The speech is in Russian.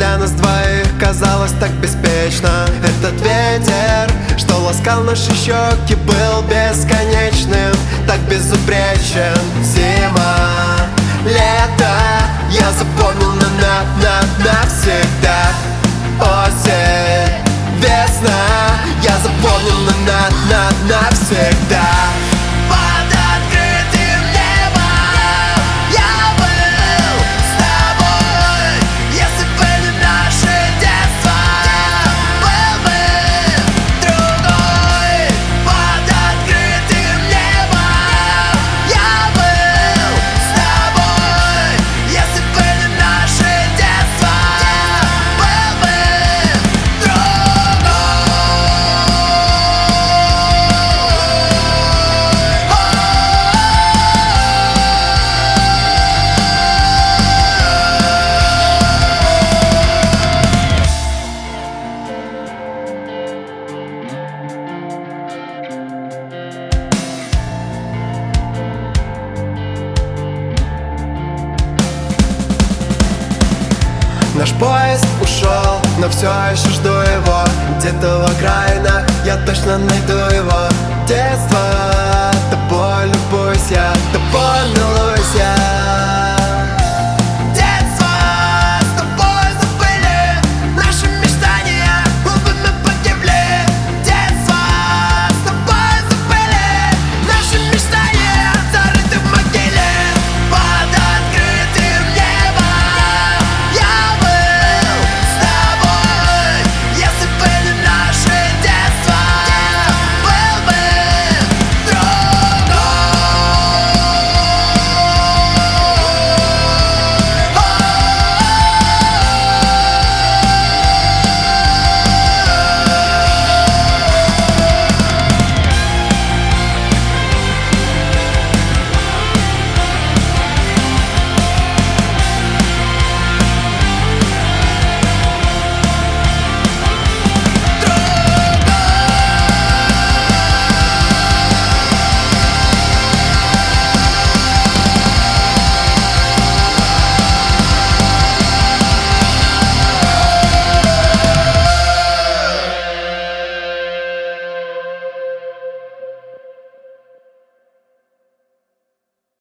для нас двоих казалось так беспечно. Этот ветер, что ласкал наши щеки, был бесконечным, так безупречен. Зима, лето, я запомнил навсегда. Осень, весна, я запомнил навсегда. Под открытым небом я был с тобой. Если бы не наше детство, был бы другой. Под открытым небом я был с тобой. Если бы не наше детство, был бы другой. Наш поезд ушел, но все еще жду его. Где-то в окраинах я точно найду его. Детство, тобой любуюсь я, тобой милуюсь.